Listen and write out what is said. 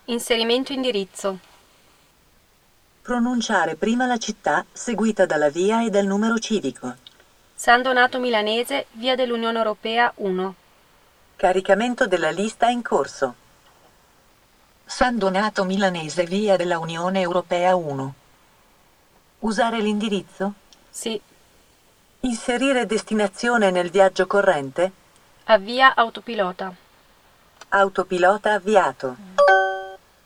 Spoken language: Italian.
Inserimento indirizzo. Pronunciare prima la città seguita dalla via e dal numero civico. San Donato Milanese, via dell'Unione Europea 1. Caricamento della lista in corso. San Donato Milanese, via della Unione Europea 1. Usare l'indirizzo? Sì. Inserire destinazione nel viaggio corrente? Avvia autopilota. Autopilota avviato.